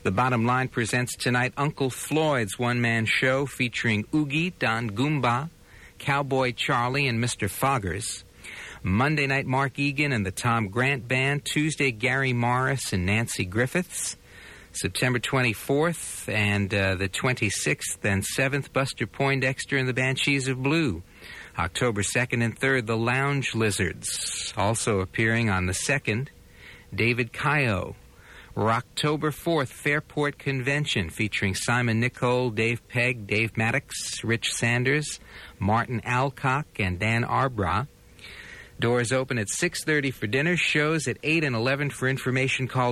The Bottom Line presents tonight Uncle Floyd's one-man show featuring Oogie, Don Goomba, Cowboy Charlie, and Mr. Foggers. Monday night, Mark Egan and the Tom Grant Band. Tuesday, Gary Morris and Nancy Griffiths. September 24th and the 26th and 7th, Buster Poindexter and the Banshees of Blue. October 2nd and 3rd, the Lounge Lizards. Also appearing on the 2nd, David Kayo. October 4th, Fairport Convention featuring Simon Nicole, Dave Pegg, Dave Maddox, Rich Sanders, Martin Alcock, and Dan Arbra. Doors open at 6:30 for dinner. Shows at 8 and 11. For information, call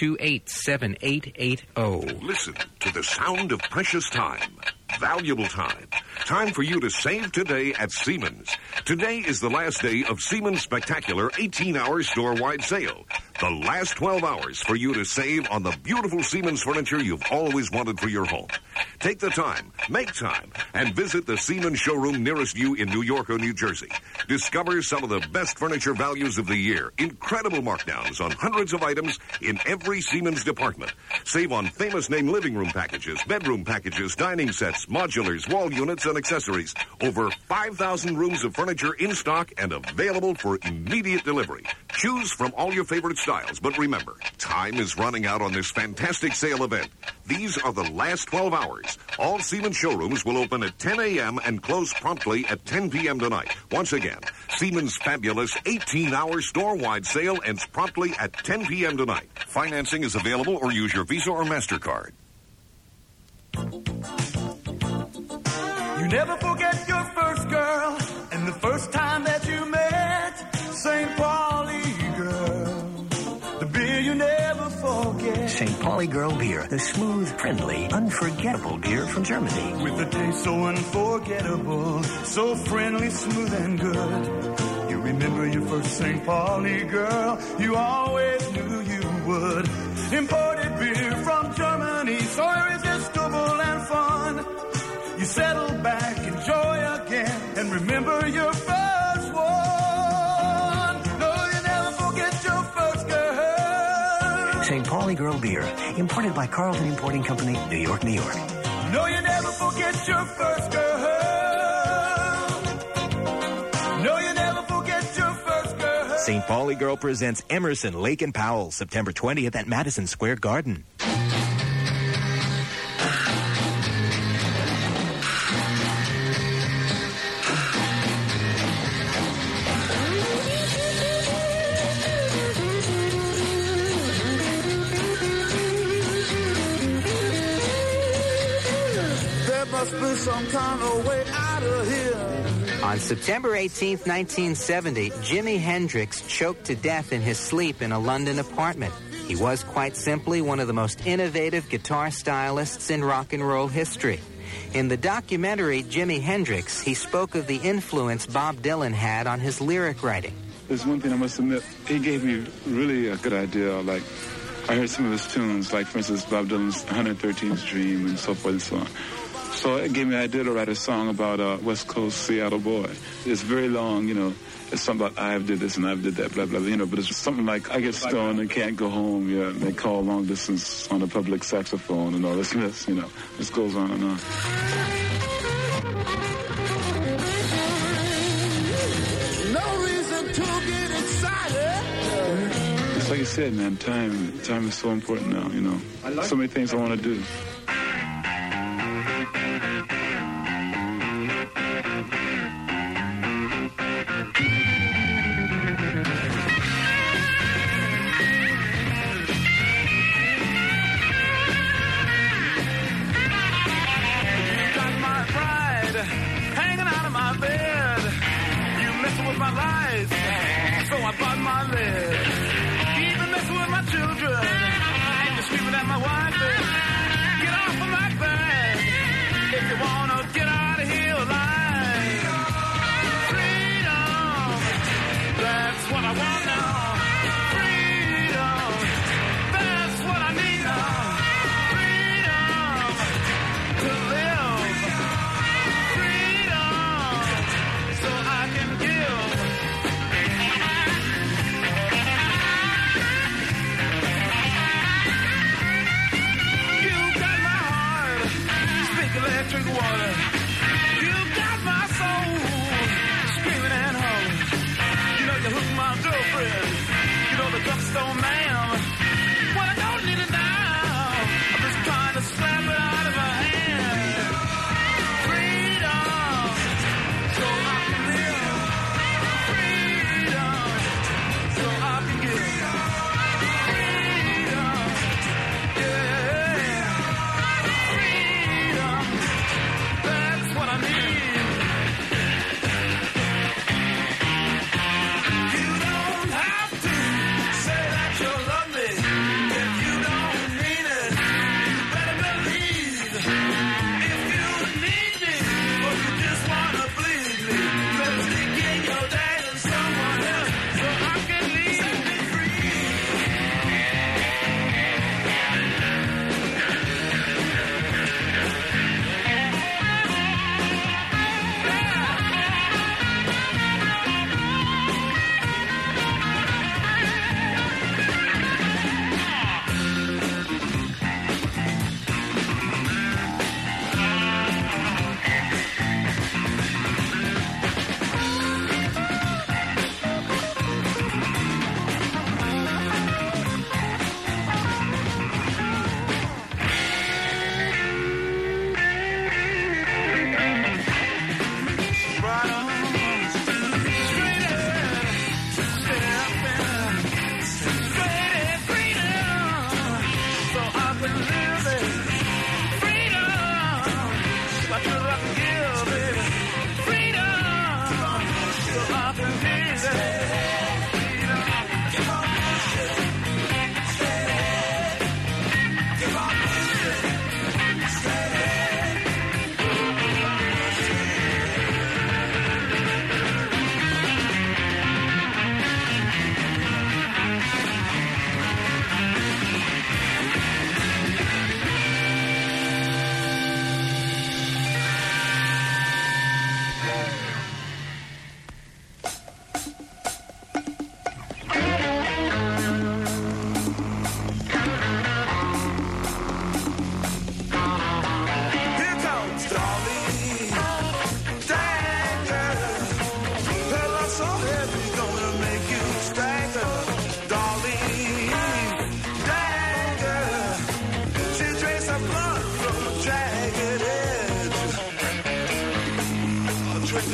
228-7880. Listen to the sound of precious time. Valuable time. Time for you to save today at Siemens. Today is the last day of Siemens' spectacular 18-hour store-wide sale. The last 12 hours for you to save on the beautiful Siemens furniture you've always wanted for your home. Take the time, make time, and visit the Siemens showroom nearest you in New York or New Jersey. Discover some of the best furniture values of the year. Incredible markdowns on hundreds of items in every Siemens department. Save on famous name living room packages, bedroom packages, dining sets, modulars, wall units, and accessories. Over 5,000 rooms of furniture in stock and available for immediate delivery. Choose from all your favorite styles, but remember, time is running out on this fantastic sale event. These are the last 12 hours. All Siemens showrooms will open at 10 a.m. and close promptly at 10 p.m. tonight. Once again, Siemens' fabulous 18-hour store-wide sale ends promptly at 10 p.m. tonight. Financing is available, or use your Visa or MasterCard. You never forget your first girl and the first time that you met St. Pauli girl. The beer you never forget. St. Pauli Girl Beer, the smooth, friendly, unforgettable beer from Germany. With a taste so unforgettable, so friendly, smooth, and good. You remember your first St. Pauli girl, you always knew you would. Imported beer from Germany, so irresistible and fun. You settle back, enjoy again, and remember your first one. No, you never forget your first girl. St. Pauli Girl Beer, imported by Carlton Importing Company, New York, New York. No, you never forget your first girl. No, you never forget your first girl. St. Pauli Girl presents Emerson, Lake and Powell, September 20th at Madison Square Garden. Must be some kind of way out of here. On September 18th, 1970, Jimi Hendrix choked to death in his sleep in a London apartment. He was, quite simply, one of the most innovative guitar stylists in rock and roll history. In the documentary Jimi Hendrix, he spoke of the influence Bob Dylan had on his lyric writing. There's one thing I must admit, he gave me really a good idea. Like, I heard some of his tunes, like, for instance, Bob Dylan's 113th Dream and so forth and so on. So it gave me an idea to write a song about West Coast Seattle boy. It's very long, you know. It's something about I've did this and I've did that, blah, blah, blah, you know. But it's something like I get stoned and can't go home, yeah. And they call long distance on a public saxophone and all this, you know. This goes on and on. No reason to get excited. It's like you said, man, time is so important now, you know. So many things I want to do. My life, so I bought my lead. Even messing with my children, and you're screaming at my wife. Get off of my bed if you wanna get out of here alive. Freedom, that's what I want now. Freedom, that's what I need now. Freedom to live. Freedom, so I can give.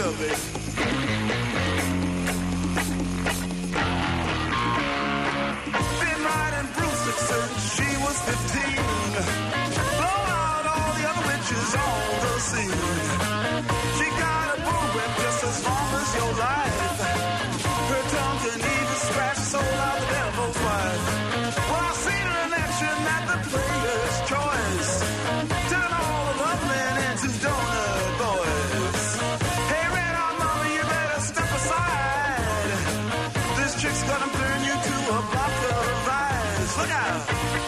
up, baby. Been riding Bruce since she was 15. Blow out all the other witches on the scene. She got a bullwhip just as long as your life. Her tongue can even scratch the soul out the devil's wife. Well, I seen her in action at the Player's Choice. Turn all the love men into donut boys. Hey, Red Hot Mama, you better step aside. This chick's gonna burn you to a block of ice. Look out!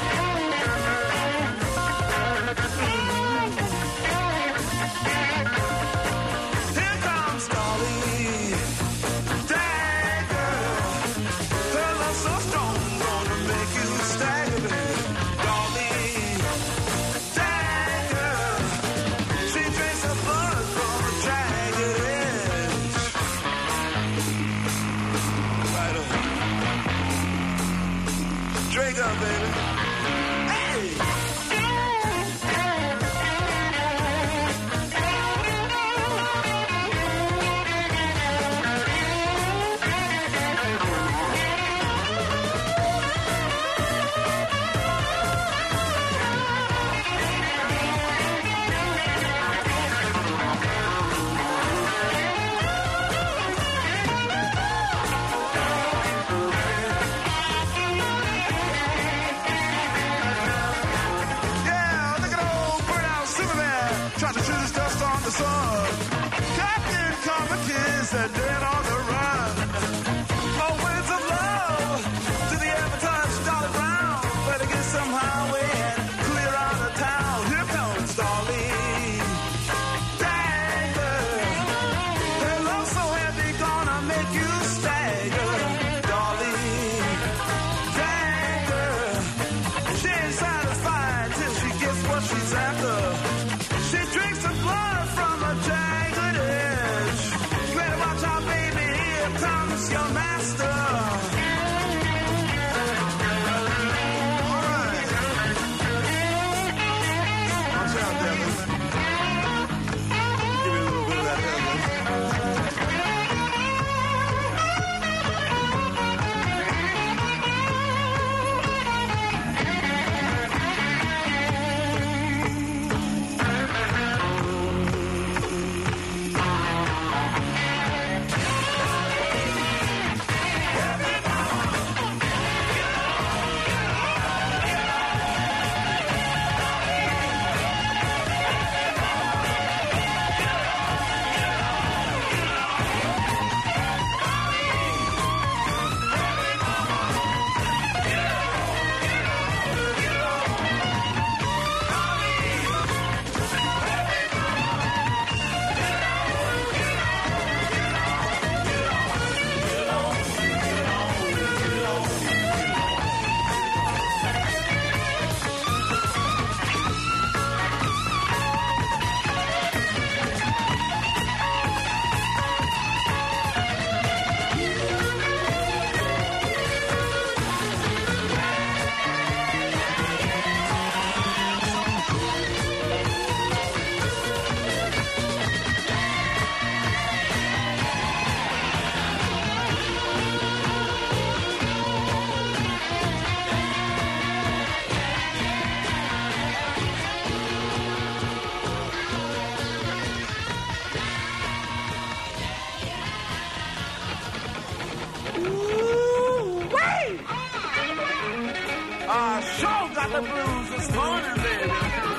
Here comes Dolly. Dagger. Her love so strong, gonna make you stagger, baby. Dolly. Dagger. She drinks her blood from a jagged edge. Right on. Drink up, baby. Hey! Yeah, look at old burnout Superman trying to shoot his dust on the sun. Captain Comic is dead on the run. Oh, winds of love to the advertised Dolly Brown. Better get some highway and clear out of town. Here comes Dolly. Dagger. Her love so heavy, gonna make you stagger. Dolly. Dagger. She ain't satisfied till she gets what she's after. She drinks the blood from a jagged edge. You better watch out, baby. Here comes your master. All right. Watch out, Devin. Give me a little bit of that Devin. Sure got the blues this morning, baby.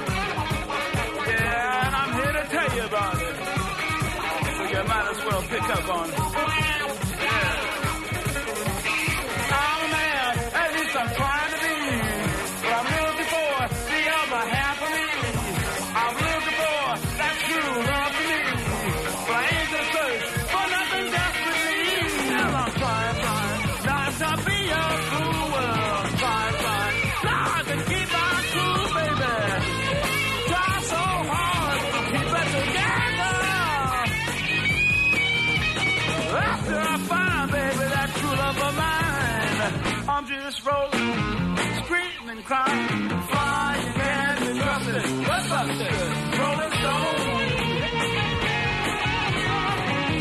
Yeah, and I'm here to tell you about it. So you might as well pick up on it. Yeah. I'm a man, at least I'm trying to be. But I'm looking for the other half of me. I'm looking for that true love for me. But I ain't gonna search for nothing desperately. Well, I'm trying not to be a fool. Trying to keep our cool, baby. Try so hard to keep it together. After I find, baby, that true love of mine, I'm just rolling, screaming, crying, flying and busted, rolling stone.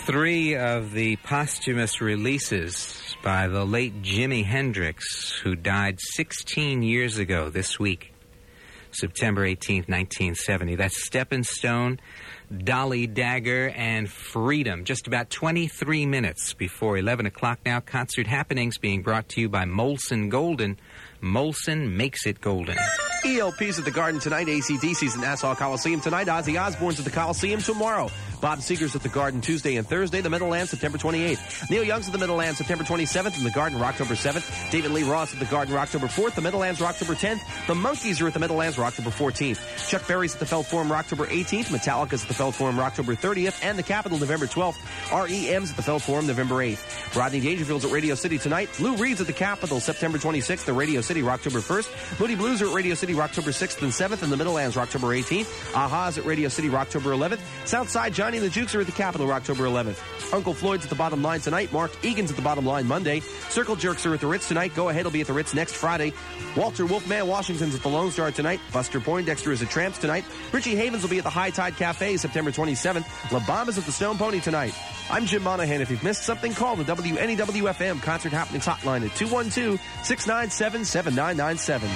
3 of the posthumous releases by the late Jimi Hendrix, who died 16 years ago this week, September 18th, 1970. That's Steppin' Stone, Dolly Dagger, and Freedom. Just about 23 minutes before 11 o'clock now. Concert happenings being brought to you by Molson Golden. Molson makes it golden. ELP's at the Garden tonight. AC/DC's at Nassau Coliseum tonight. Ozzy Osbourne's at the Coliseum tomorrow. Bob Seger's at the Garden Tuesday and Thursday. The Meadowlands, September 28th. Neil Young's at the Meadowlands, September 27th. And the Garden, October 7th. David Lee Roth at the Garden, October 4th. The Meadowlands, October 10th. The Monkees are at the Meadowlands, October 14th. Chuck Berry's at the Felt Forum, October 18th. Metallica's at the Felt Forum, October 30th. And the Capitol, November 12th. REM's at the Felt Forum, November 8th. Rodney Dangerfield's at Radio City tonight. Lou Reed's at the Capitol, September 26th. The Radio City, October 1st. Moody Blues are at Radio City, October 6th and 7th. And the Meadowlands, October 18th. Aha's at Radio City, October 11th. Southside Johnny and the Jukes are at the Capitol, October 11th. Uncle Floyd's at the Bottom Line tonight. Mark Egan's at the Bottom Line Monday. Circle Jerks are at the Ritz tonight. Go Ahead will be at the Ritz next Friday. Walter Wolfman Washington's at the Lone Star tonight. Buster Poindexter is at Tramps tonight. Richie Havens will be at the High Tide Cafe September 27th. La Bamba's at the Stone Pony tonight. I'm Jim Monahan. If you've missed something, call the WNEW-FM Concert Happenings Hotline at 212-697-7997.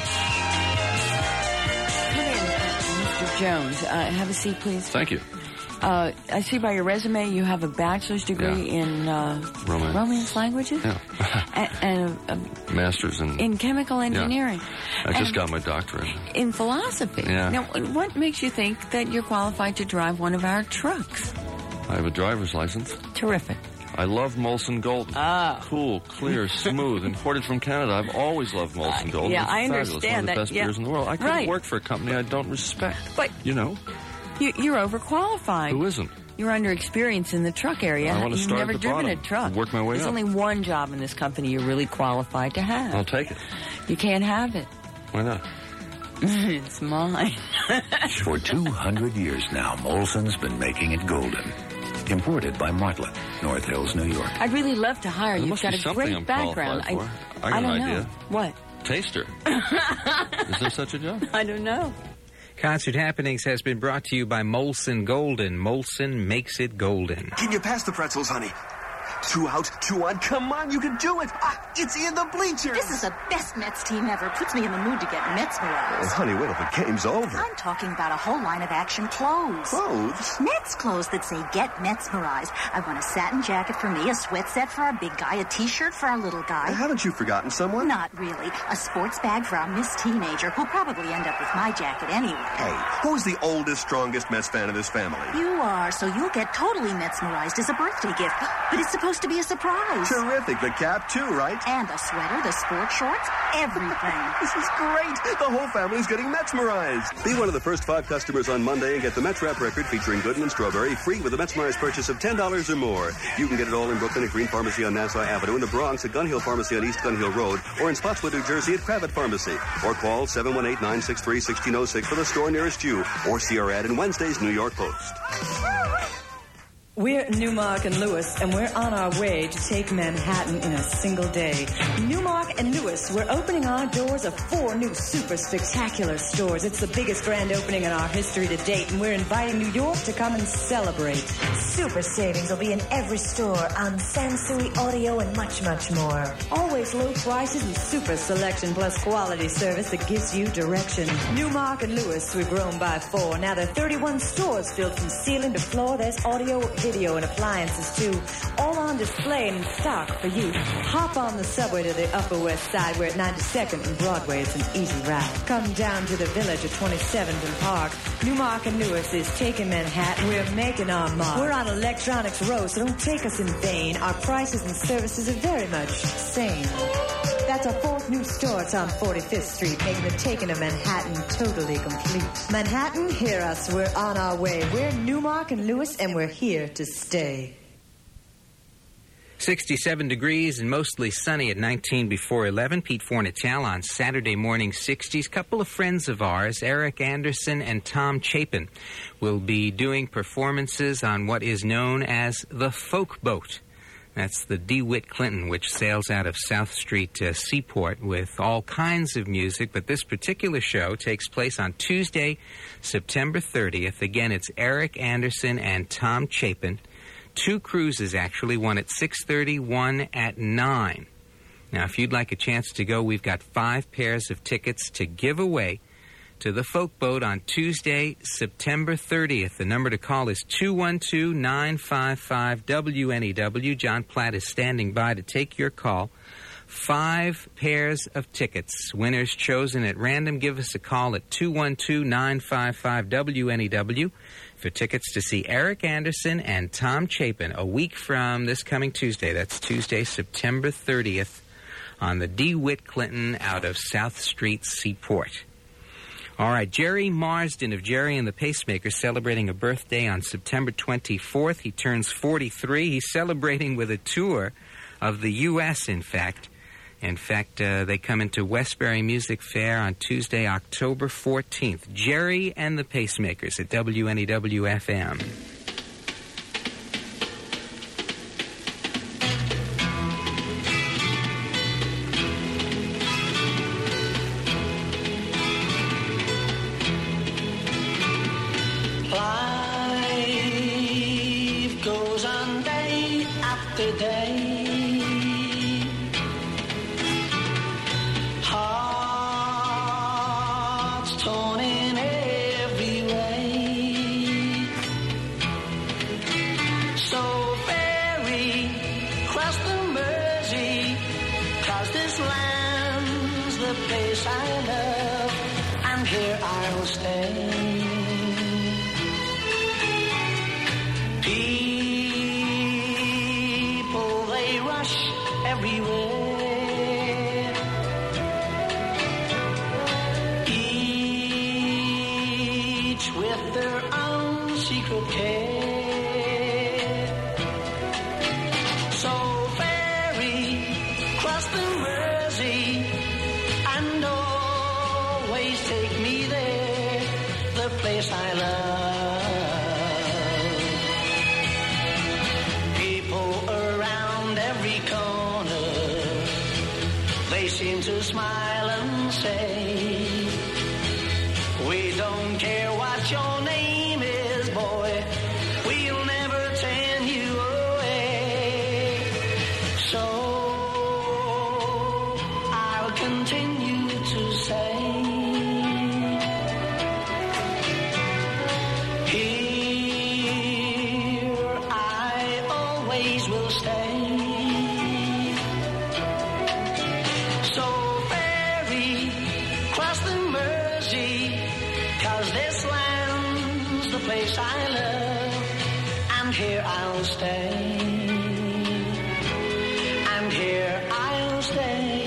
Mr. Jones, have a seat, please. Thank you. I see by your resume you have a bachelor's degree in Romance languages? Yeah. and master's in chemical engineering. Yeah. I just got my doctorate. In philosophy. Yeah. Now, what makes you think that you're qualified to drive one of our trucks? I have a driver's license. Terrific. I love Molson Golden. Cool, clear, smooth, imported from Canada. I've always loved Molson Golden. Yeah, it's I fabulous. understand One of the best beers in the world. I couldn't work for a company I don't respect. But you know. You're overqualified. Who isn't? You're underexperienced in the truck area. I want to start You've never at the driven bottom, a truck. work my way There's up. only one job in this company you're really qualified to have. I'll take it. You can't have it. Why not? It's mine. For 200 years now, Molson's been making it golden. Imported by Martlet, North Hills, New York. I'd really love to hire you. You've must got be a something great I'm background. qualified for. I got don't an know. idea. What? Taster. Is there such a job? I don't know. Concert Happenings has been brought to you by Molson Golden. Molson makes it golden. Can you pass the pretzels, honey? 2 out, 2 on. Come on, you can do it. It's in the bleachers. This is the best Mets team ever. Puts me in the mood to get Metsmerized. Oh, honey, wait till the game's over. I'm talking about a whole line of action clothes. Clothes? Mets clothes that say get Metsmerized. I want a satin jacket for me, a sweat set for our big guy, a T-shirt for our little guy. Haven't you forgotten someone? Not really. A sports bag for our Miss Teenager, who'll probably end up with my jacket anyway. Hey, who's the oldest, strongest Mets fan of this family? You are, so you'll get totally Metsmerized as a birthday gift. But it's supposed to be a surprise. Terrific. The cap, too, right? And the sweater, the sports shorts, everything. This is great. The whole family's getting Metsmerized. Be one of the first 5 customers on Monday and get the Mets Wrap record featuring Gooden and Strawberry free with a Metsmerized purchase of $10 or more. You can get it all in Brooklyn at Green Pharmacy on Nassau Avenue, in the Bronx at Gun Hill Pharmacy on East Gun Hill Road, or in Spotswood, New Jersey at Kravat Pharmacy. Or call 718-963-1606 for the store nearest you, or see our ad in Wednesday's New York Post. We're Newmark and Lewis, and we're on our way to take Manhattan in a single day. Newmark and Lewis, we're opening our doors of 4 new super spectacular stores. It's the biggest grand opening in our history to date, and we're inviting New York to come and celebrate. Super savings will be in every store on Sansui audio and much, much more. Always low prices and super selection plus quality service that gives you direction. Newmark and Lewis, we've grown by 4. Now there are 31 stores filled from ceiling to floor. There's audio, video, and appliances too, all on display and in stock for you. Hop on the subway to the Upper West Side. We're at 92nd and Broadway. It's an easy ride. Come down to the Village at 27th and Park. Newmark and Lewis is taking Manhattan. We're making our mark. We're on Electronics Row, so don't take us in vain. Our prices and services are very much sane. That's our 4th new store. It's on 45th Street, making the taking of Manhattan totally complete. Manhattan, hear us. We're on our way. We're Newmark and Lewis, and we're here to stay. 67 degrees and mostly sunny at 19 before 11. Pete Fornatale on Saturday morning 60s. Couple of friends of ours, Eric Anderson and Tom Chapin, will be doing performances on what is known as the Folk Boat. That's the DeWitt Clinton, which sails out of South Street Seaport with all kinds of music. But this particular show takes place on Tuesday, September 30th. Again, it's Eric Anderson and Tom Chapin. 2 cruises, actually, one at 6:30, one at 9. Now, if you'd like a chance to go, we've got 5 pairs of tickets to give away to the Folk Boat on Tuesday, September 30th. The number to call is 212-955-WNEW. John Platt is standing by to take your call. 5 pairs of tickets. Winners chosen at random. Give us a call at 212-955-WNEW for tickets to see Eric Anderson and Tom Chapin a week from this coming Tuesday. That's Tuesday, September 30th on the DeWitt Clinton out of South Street Seaport. All right, Jerry Marsden of Jerry and the Pacemakers celebrating a birthday on September 24th. He turns 43. He's celebrating with a tour of the U.S., in fact. They come into Westbury Music Fair on Tuesday, October 14th. Jerry and the Pacemakers at WNEW-FM. Life goes on day after day. Hearts torn in every way. So ferry cross the Mersey, 'cause this land's the place I love, and here I'll stay. People, they rush everywhere. Each with their own secret care. So ferry, cross the Mersey, and always take me there, the place I love. Seem to smile and say, we don't care what your name is, boy, we'll never turn you away. So I'll continue to say, here I always will stay. Place I love, and here I'll stay, and here I'll stay,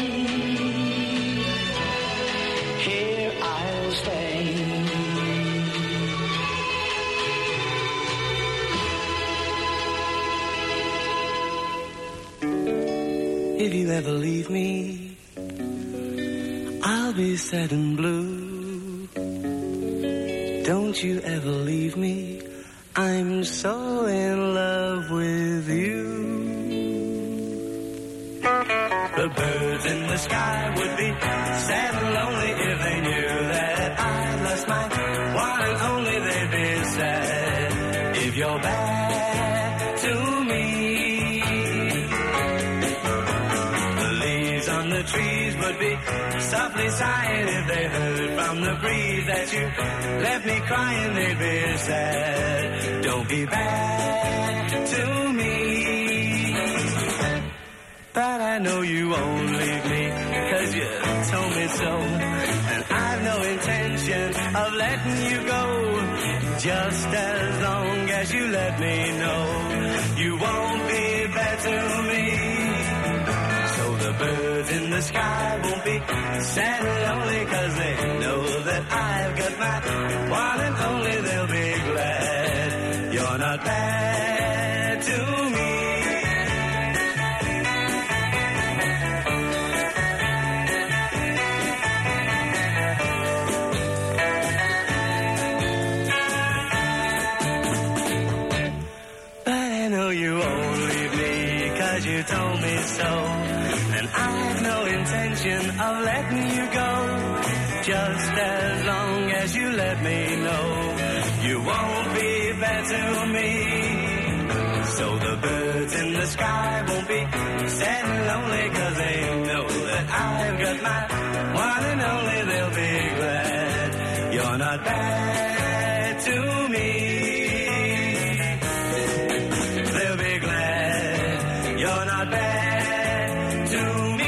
here I'll stay. If you ever leave me, I'll be sad and blue. Don't you ever leave me, I'm so in love with you. The birds in the sky would be sad and lonely if they knew that I lost my one and only. They'd be sad if you're back to me. The leaves on the trees would be softly sighing if they heard from the breeze that you left me crying. They'd be sad. Don't be bad to me. But I know you won't leave me, 'cause you told me so, and I've no intention of letting you go. Just as long as you let me know you won't be bad to me. So the birds in the sky won't be sad and lonely, 'cause they know that I've got my one and only. They'll be glad you're not bad to me. You won't leave me, 'cause you told me so, and I've no intention of letting you go. Just as long as you let me know you won't be bad to me. So the sky won't be sad and lonely, 'cause they know that I've got my one and only. They'll be glad you're not bad to me. They'll be glad you're not bad to me.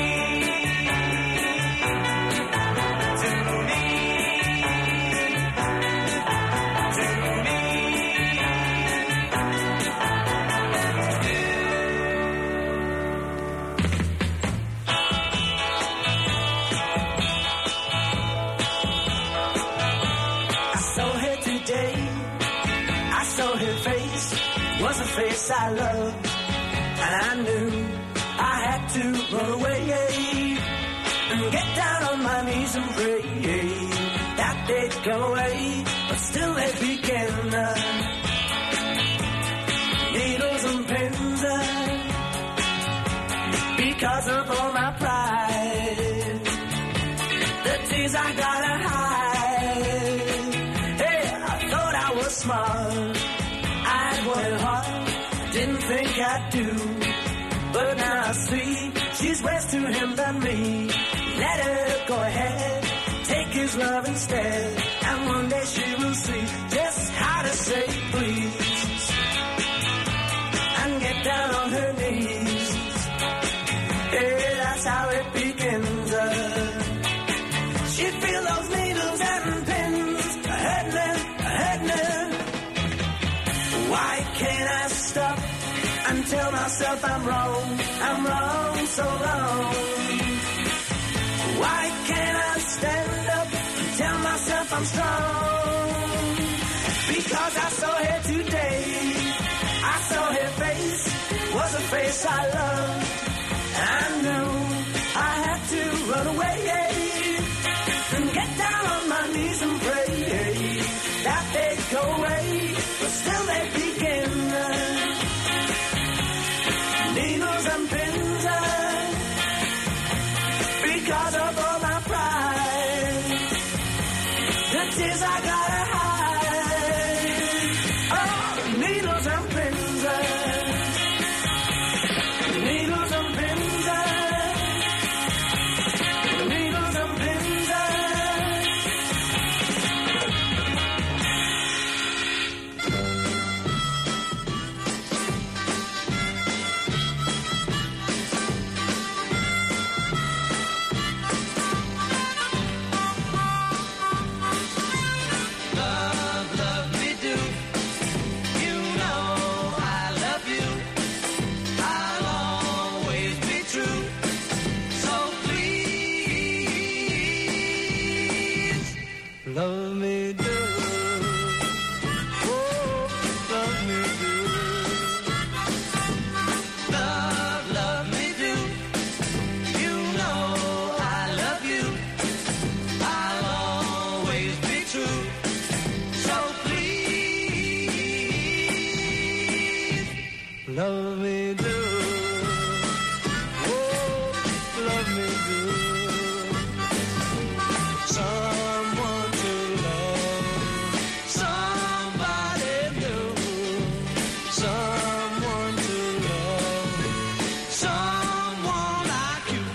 Was a face I loved, and I knew I had to run away and get down on my knees and pray that they'd go away, but still they begin. Needles and pins, because of all my pride, the tears I gotta hide. Hey, I thought I was smart, I'd work hard, didn't think I'd do, but now I see she's worse to him than me. Let her go ahead, take his love instead, and one day she will see just how to say please, and get down on her knees. Yeah, that's how it begins. She'd feel those needles and pins hurting her. Why can't I stop and tell myself I'm wrong so wrong? Why can't I stand up and tell myself I'm strong? Because I saw her today, I saw her face, was a face I loved, and I knew I had to run away and get down on my knees and pray that they'd go away, but still they begin. Needles and pins, because of all my pride, the tears I gotta hide. Oh, needles and pins, needles and pins, needles and pins. Love me do, oh, love me do. Love me do. You know I love you. I'll always be true. So please, love me do. Oh, love me do. Someone to love, somebody new, someone to love, someone like you.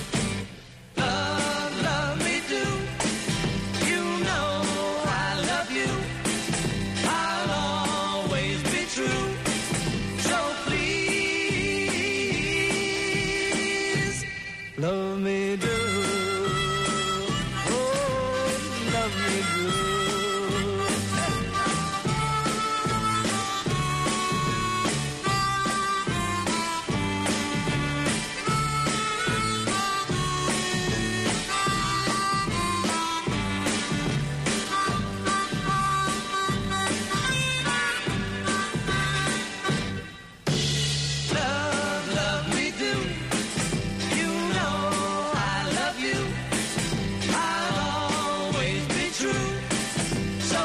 Love me do. You know I love you. I'll always be true. So please, love me do. Love me do. You know I love you. I'll always be true. So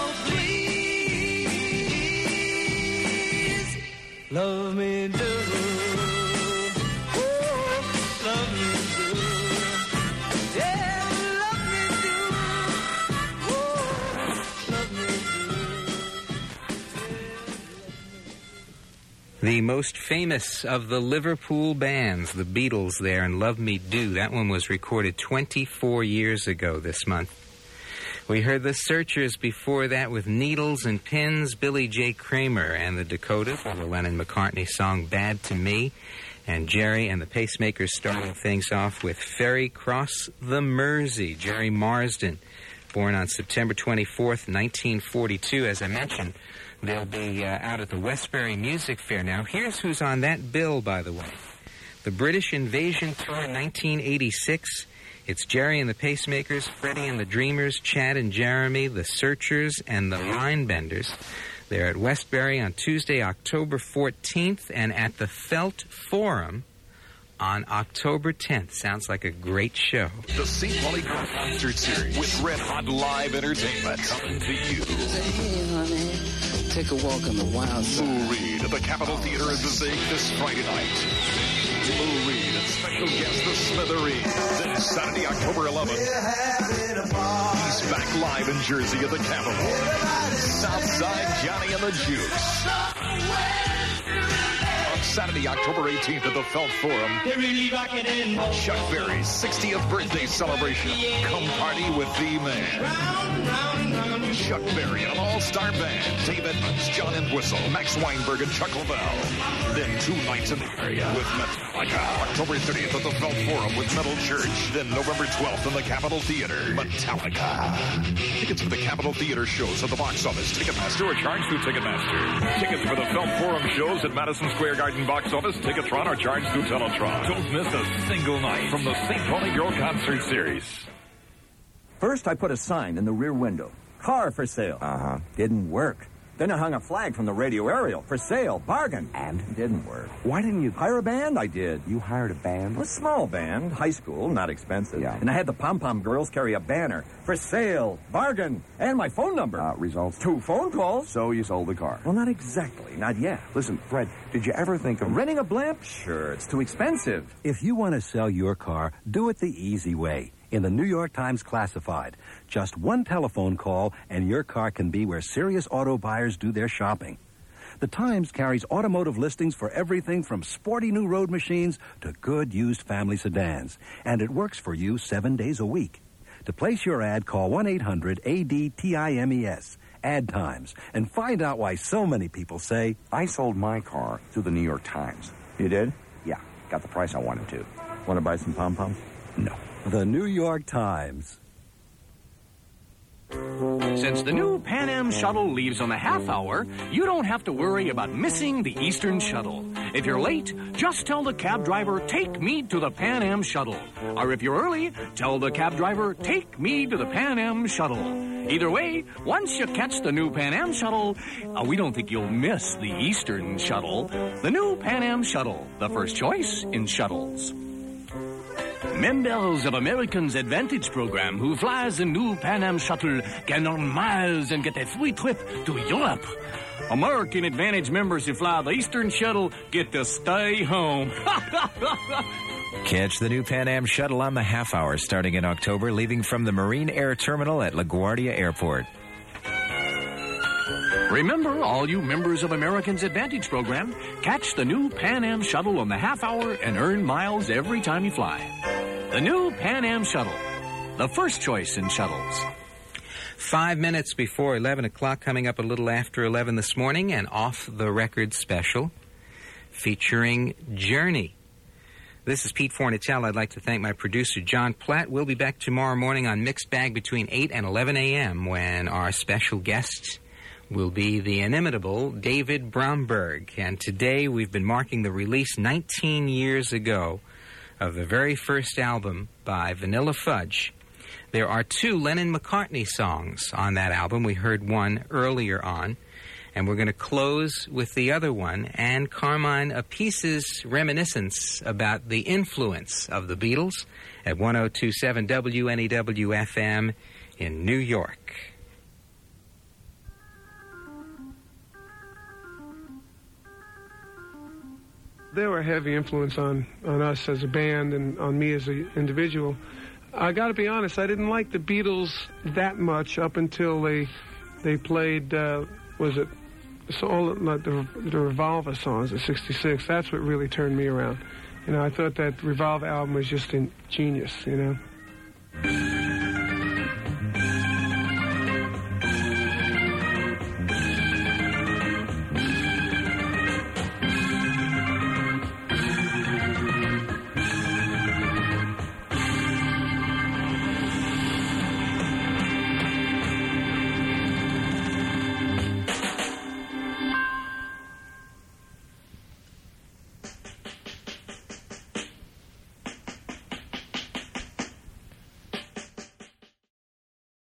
please, love me do. Oh, love me do. Yeah, love me do. Oh, love me do. The most famous of the Liverpool bands, the Beatles there, and Love Me Do. That one was recorded 24 years ago this month. We heard the Searchers before that with Needles and Pins, Billy J. Kramer and the Dakotas for the Lennon-McCartney song Bad to Me, and Jerry and the Pacemakers starting things off with Ferry Cross the Mersey. Jerry Marsden, born on September 24th, 1942. As I mentioned, they'll be out at the Westbury Music Fair now. Here's who's on that bill, by the way. The British Invasion Tour 1986. It's Jerry and the Pacemakers, Freddie and the Dreamers, Chad and Jeremy, the Searchers, and the Linebenders. They're at Westbury on Tuesday, October 14th, and at the Felt Forum on October 10th. Sounds like a great show. The St. Pauli Girl Concert Series with Red Hot Live Entertainment coming to you. Hey, honey, take a walk on the wild side. Lou Reed at the Capitol Theater in Passaic this Friday night. Lou Reed and special guest The Smithereens. Then Saturday, October 11th, he's back live in Jersey at the Capitol. Southside Johnny and the Juice. On Saturday, October 18th at the Felt Forum, Chuck Berry's 60th birthday celebration. Come party with the man. Chuck Berry and an all-star band. Dave Edmunds, John Entwistle, Max Weinberg, and Chuck Lavelle. Then 2 nights in the area with Metallica. October 30th at the Felt Forum with Metal Church. Then November 12th in the Capitol Theater. Metallica. Tickets for the Capitol Theater shows at the box office, Ticketmaster, or charged through Ticketmaster. Tickets for the Felt Forum shows at Madison Square Garden box office, Ticketron, or charged through Teletron. Don't miss a single night from the St. Pauli Girl Concert Series. First, I put a sign in the rear window. Car for sale. Didn't work. Then I hung a flag from the radio aerial. For sale. Bargain. And? Didn't work. Why didn't you hire a band? I did. You hired a band? A small band. High school. Not expensive. Yeah. And I had the pom-pom girls carry a banner. For sale. Bargain. And my phone number. Results? 2 phone calls. So you sold the car? Well, not exactly. Not yet. Listen, Fred, did you ever think of renting a blimp? Sure. It's too expensive. If you want to sell your car, do it the easy way. In the New York Times Classified. Just one telephone call and your car can be where serious auto buyers do their shopping. The Times carries automotive listings for everything from sporty new road machines to good used family sedans. And it works for you 7 days a week. To place your ad, call 1-800-ADTIMES. Ad Times. And find out why so many people say, I sold my car through the New York Times. You did? Yeah. Got the price I wanted to. Want to buy some pom-poms? No. The New York Times. Since the new Pan Am shuttle leaves on the half hour, you don't have to worry about missing the Eastern shuttle. If you're late, just tell the cab driver, take me to the Pan Am shuttle. Or if you're early, tell the cab driver, take me to the Pan Am shuttle. Either way, once you catch the new Pan Am shuttle, we don't think you'll miss the Eastern shuttle. The new Pan Am shuttle, the first choice in shuttles. Members of American's Advantage program who flies the new Pan Am shuttle can earn miles and get a free trip to Europe. American Advantage members who fly the Eastern shuttle get to stay home. Catch the new Pan Am shuttle on the half hour starting in October, leaving from the Marine Air Terminal at LaGuardia Airport. Remember, all you members of American's Advantage program, catch the new Pan Am shuttle on the half hour and earn miles every time you fly. The new Pan Am shuttle, the first choice in shuttles. 5 minutes before 11 o'clock, coming up a little after 11 this morning, an off-the-record special featuring Journey. This is Pete Fornatale. I'd like to thank my producer, John Platt. We'll be back tomorrow morning on Mixed Bag between 8 and 11 a.m. when our special guest will be the inimitable David Bromberg. And today we've been marking the release 19 years ago of the very first album by Vanilla Fudge. There are 2 Lennon-McCartney songs on that album. We heard one earlier on. And we're going to close with the other one, and Carmine Apice's reminiscence about the influence of the Beatles at 102.7 WNEW-FM in New York. They were a heavy influence on us as a band and on me as an individual. I got to be honest, I didn't like the Beatles that much up until they played, was it the Revolver songs of '66. That's what really turned me around. I thought that Revolver album was just genius.